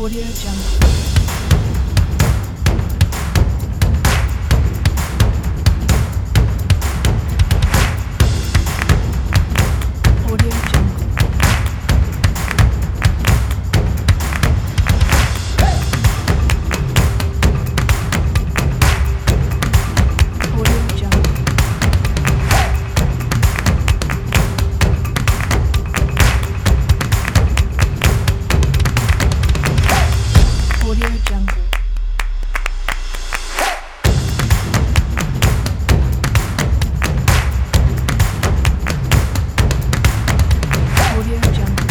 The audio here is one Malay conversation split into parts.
Audio Jungle. Audio Jungle. Audio Jungle. Audio Jungle. Audio Jungle.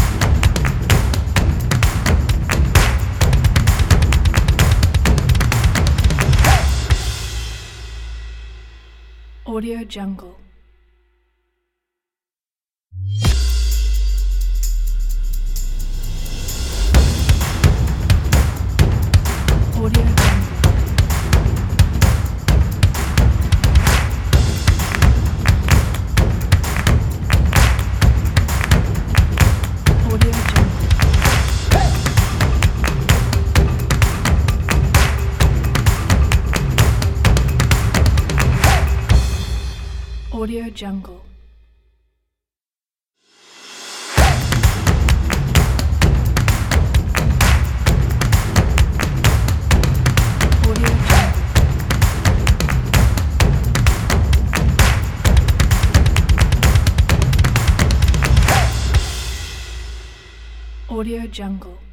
Audio Jungle. Audio Jungle. Audio Jungle. Audio Jungle. Audio Jungle. Audio Jungle.